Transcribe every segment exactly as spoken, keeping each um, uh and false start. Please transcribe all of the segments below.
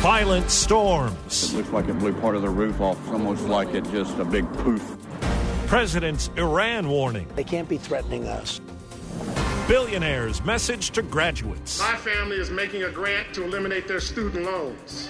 Violent storms. It looks like it blew part of the roof off, almost like it just a big poof. President's Iran warning. They can't be threatening us. Billionaires' message to graduates. My family is making a grant to eliminate their student loans.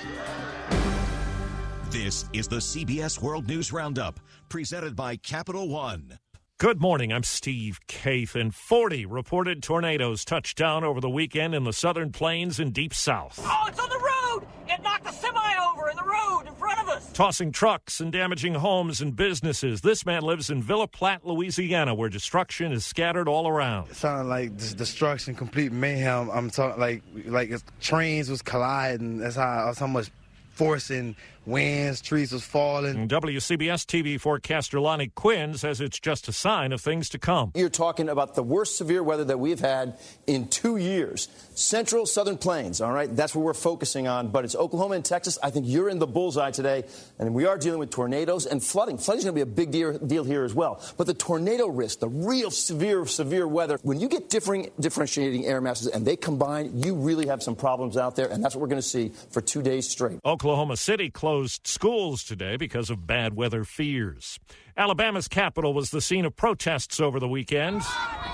This is the C B S World News Roundup, presented by Capital One. Good morning, I'm Steve Kathan. forty reported tornadoes touched down over the weekend in the southern plains and deep south. Oh, it's on the road! It knocked a semi over in the road in front of us! Tossing trucks and damaging homes and businesses. This man lives in Villa Platte, Louisiana, where destruction is scattered all around. It sounded like destruction, complete mayhem. I'm talking like like trains was colliding. That's how, that's how much forcing winds, trees was falling. W C B S T V forecaster Lonnie Quinn says it's just a sign of things to come. You're talking about the worst severe weather that we've had in two years. Central, southern plains, all right? That's what we're focusing on. But it's Oklahoma and Texas. I think you're in the bullseye today. And we are dealing with tornadoes and flooding. Flooding's going to be a big deal, deal here as well. But the tornado risk, the real severe, severe weather, when you get differing, differentiating air masses and they combine, you really have some problems out there. And that's what we're going to see for two days straight. Oklahoma City closed schools today because of bad weather fears. Alabama's capital was the scene of protests over the weekend.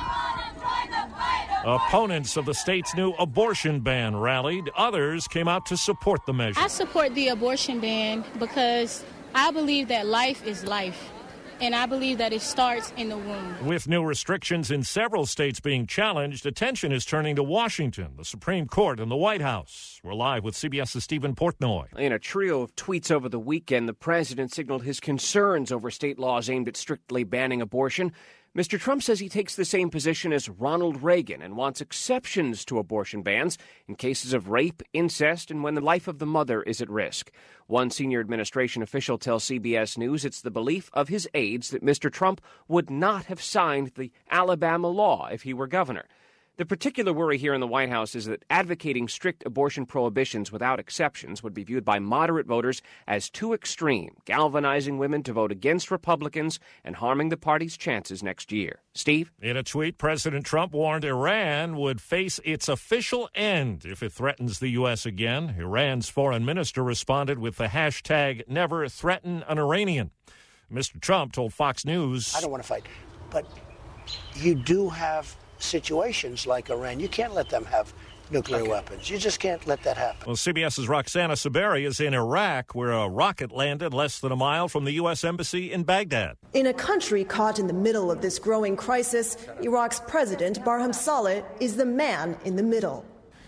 Opponents of the state's new abortion ban rallied. Others came out to support the measure. I support the abortion ban because I believe that life is life. And I believe that it starts in the womb. With new restrictions in several states being challenged, attention is turning to Washington, the Supreme Court, and the White House. We're live with C B S's Stephen Portnoy. In a trio of tweets over the weekend, the president signaled his concerns over state laws aimed at strictly banning abortion. Mister Trump says he takes the same position as Ronald Reagan and wants exceptions to abortion bans in cases of rape, incest, and when the life of the mother is at risk. One senior administration official tells C B S News it's the belief of his aides that Mister Trump would not have signed the Alabama law if he were governor. The particular worry here in the White House is that advocating strict abortion prohibitions without exceptions would be viewed by moderate voters as too extreme, galvanizing women to vote against Republicans and harming the party's chances next year. Steve? In a tweet, President Trump warned Iran would face its official end if it threatens the U S again. Iran's foreign minister responded with the hashtag never threaten an Iranian. Mister Trump told Fox News, I don't want to fight, but you do have situations like Iran. You can't let them have nuclear okay. weapons. You just can't let that happen. Well, CBS's Roxana Saberi is in Iraq, where a rocket landed less than a mile from the U S Embassy in Baghdad. In a country caught in the middle of this growing crisis, Iraq's president, Barham Saleh, is the man in the middle.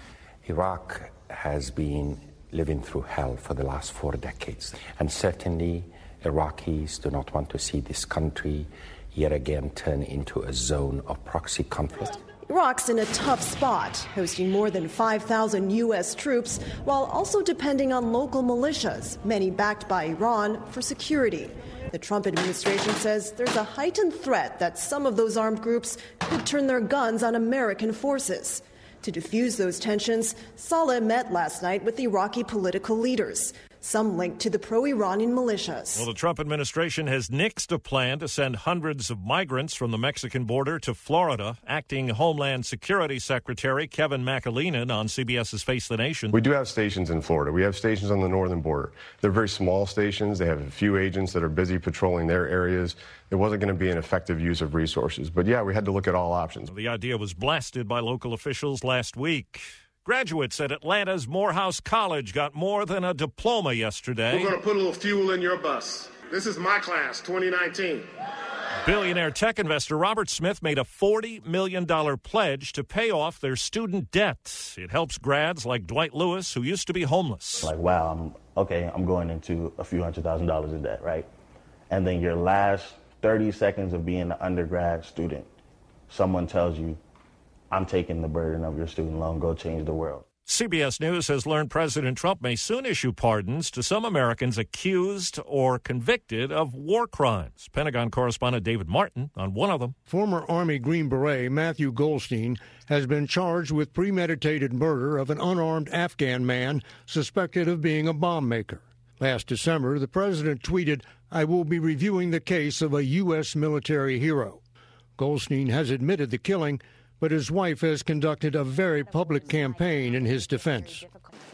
Iraq has been living through hell for the last four decades. And certainly, Iraqis do not want to see this country yet again turn into a zone of proxy conflict. Iraq's in a tough spot, hosting more than five thousand U S troops, while also depending on local militias, many backed by Iran, for security. The Trump administration says there's a heightened threat that some of those armed groups could turn their guns on American forces. To defuse those tensions, Saleh met last night with Iraqi political leaders, some linked to the pro-Iranian militias. Well, the Trump administration has nixed a plan to send hundreds of migrants from the Mexican border to Florida. Acting Homeland Security Secretary Kevin McAleenan on CBS's Face the Nation. We do have stations in Florida. We have stations on the northern border. They're very small stations. They have a few agents that are busy patrolling their areas. It wasn't going to be an effective use of resources. But, yeah, we had to look at all options. The idea was blasted by local officials last week. Graduates at Atlanta's Morehouse College got more than a diploma yesterday. We're going to put a little fuel in your bus. This is my class, twenty nineteen. Billionaire tech investor Robert Smith made a forty million dollars pledge to pay off their student debt. It helps grads like Dwight Lewis, who used to be homeless. Like, wow, I'm, okay, I'm going into a few hundred thousand dollars in debt, right? And then your last thirty seconds of being an undergrad student, someone tells you, I'm taking the burden of your student loan. Go change the world. C B S News has learned President Trump may soon issue pardons to some Americans accused or convicted of war crimes. Pentagon correspondent David Martin on one of them. Former Army Green Beret Matthew Goldstein has been charged with premeditated murder of an unarmed Afghan man suspected of being a bomb maker. Last December, the president tweeted, I will be reviewing the case of a U S military hero. Goldstein has admitted the killing, but his wife has conducted a very public campaign in his defense.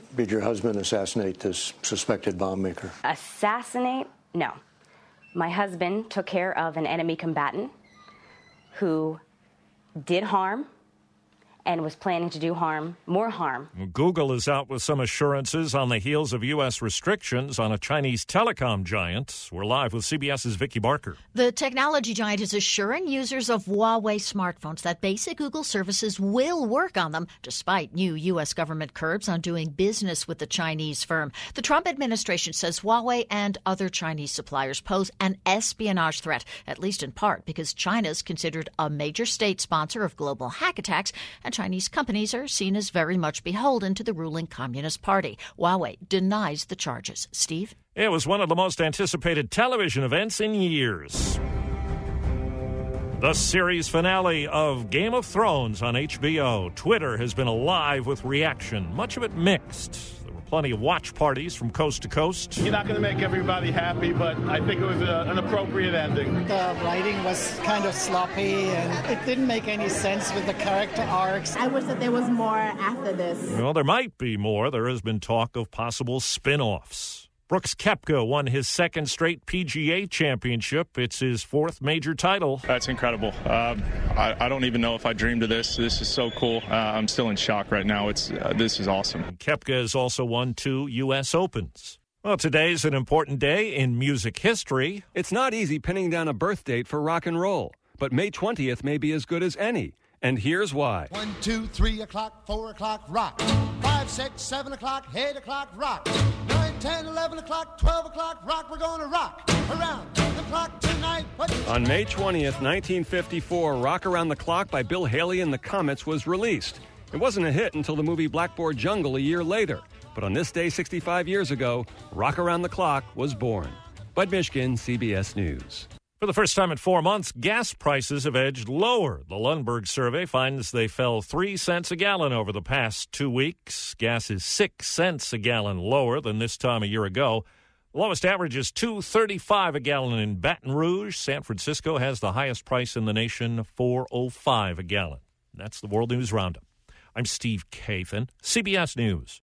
did your husband assassinate this suspected bomb maker? Assassinate? No. My husband took care of an enemy combatant who did harm and was planning to do harm, more harm. Google is out with some assurances on the heels of U S restrictions on a Chinese telecom giant. We're live with CBS's Vicki Barker. The technology giant is assuring users of Huawei smartphones that basic Google services will work on them, despite new U S government curbs on doing business with the Chinese firm. The Trump administration says Huawei and other Chinese suppliers pose an espionage threat, at least in part because China's considered a major state sponsor of global hack attacks, and Chinese companies are seen as very much beholden to the ruling Communist Party. Huawei denies the charges. Steve? It was one of the most anticipated television events in years. The series finale of Game of Thrones on H B O. Twitter has been alive with reaction, much of it mixed. There were plenty of watch parties from coast to coast. You're not going to make everybody happy, but I think it was a, an appropriate ending. The writing was kind of sloppy, and it didn't make any sense with the character arcs. I wish that there was more after this. Well, there might be more. There has been talk of possible spin-offs. Brooks Koepka won his second straight P G A championship. It's his fourth major title. That's incredible. Uh, I, I don't even know if I dreamed of this. This is so cool. Uh, I'm still in shock right now. It's uh, this is awesome. Koepka has also won two U S Opens. Well, today's an important day in music history. It's not easy pinning down a birth date for rock and roll, but May twentieth may be as good as any. And here's why. One, two, three o'clock, four o'clock, rock. Five, six, seven o'clock, eight o'clock, rock. Nine, ten, eleven o'clock, twelve o'clock, rock. We're going to rock around the clock tonight. On May twentieth, nineteen fifty-four, Rock Around the Clock by Bill Haley and the Comets was released. It wasn't a hit until the movie Blackboard Jungle a year later. But on this day sixty-five years ago, Rock Around the Clock was born. Bud Mishkin, C B S News. For the first time in four months, gas prices have edged lower. The Lundberg survey finds they fell three cents a gallon over the past two weeks. Gas is six cents a gallon lower than this time a year ago. The lowest average is two thirty-five a gallon in Baton Rouge. San Francisco has the highest price in the nation, four oh five a gallon. That's the World News Roundup. I'm Steve Kathan, C B S News.